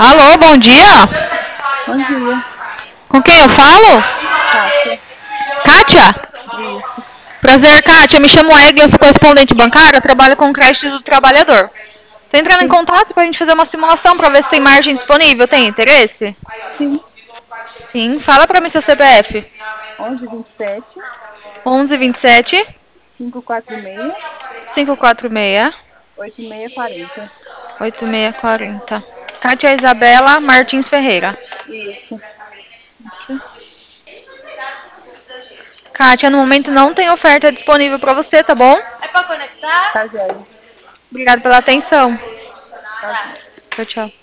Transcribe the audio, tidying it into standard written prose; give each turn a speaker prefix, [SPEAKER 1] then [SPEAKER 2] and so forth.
[SPEAKER 1] Alô, bom dia.
[SPEAKER 2] Bom dia,
[SPEAKER 1] Com quem eu falo?
[SPEAKER 2] Kátia.
[SPEAKER 1] Kátia?
[SPEAKER 2] Isso.
[SPEAKER 1] Prazer, Kátia. Me chamo Egli, eu sou correspondente bancária, trabalho com crédito do trabalhador. Tô entrando em
[SPEAKER 2] Sim,
[SPEAKER 1] contato pra gente fazer uma simulação pra ver se tem margem disponível. Tem interesse?
[SPEAKER 2] sim.
[SPEAKER 1] Sim. Fala pra mim seu CPF.
[SPEAKER 2] 1127
[SPEAKER 1] 1127
[SPEAKER 2] 546
[SPEAKER 1] 546
[SPEAKER 2] 8640.
[SPEAKER 1] 8640. Kátia Isabela Martins Ferreira.
[SPEAKER 2] Isso.
[SPEAKER 1] Kátia, no momento não tem oferta disponível pra você, tá bom?
[SPEAKER 2] Tá joia.
[SPEAKER 1] Obrigada pela atenção.
[SPEAKER 2] Tá joia.
[SPEAKER 1] Tchau, tchau.